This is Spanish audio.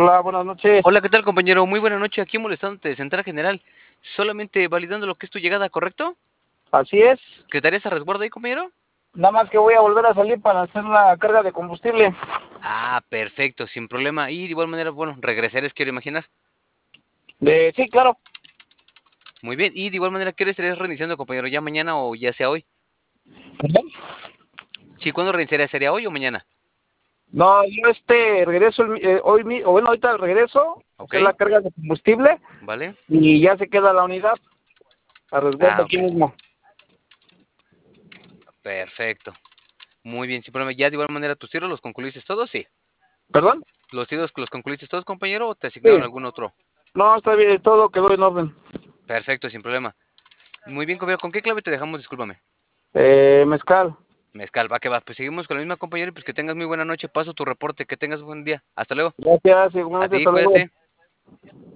Hola, buenas noches. Hola, ¿qué tal, compañero? Muy buena noche, aquí molestándote de Central General, solamente validando lo que es tu llegada, ¿correcto? Así es. ¿Estarías a resguardo ahí, compañero? Nada más que voy a volver a salir para hacer la carga de combustible. Ah, perfecto, sin problema. Y de igual manera, bueno, regresarías, quiero imaginar. Sí, claro. Muy bien, y de igual manera, ¿qué hora estarías reiniciando, compañero? ¿Ya mañana o ya sea hoy? ¿Perdón? Sí, ¿cuándo reiniciarías? ¿Sería hoy o mañana? No, yo regreso hoy, o bueno, ahorita regreso a ¿Ok? hacer la carga de combustible ¿Vale? y ya se queda la unidad a resguardo Ah, aquí ok, mismo. perfecto. Muy bien, sin problema. ¿Ya de igual manera tus tiros los concluiste todos? Sí. ¿Perdón? ¿Los tiros los concluiste todos, compañero, o te asignaron Sí. algún otro? No, está bien, todo quedó en orden. Perfecto, sin problema. Muy bien, compañero, ¿con qué clave te dejamos? Discúlpame. Mezcal. Mezcal, va que va. Pues seguimos con la misma, compañero, y pues que tengas muy buena noche. Paso tu reporte, que tengas buen día. Hasta luego. Gracias, A igualmente, ti, hasta luego. cuídate.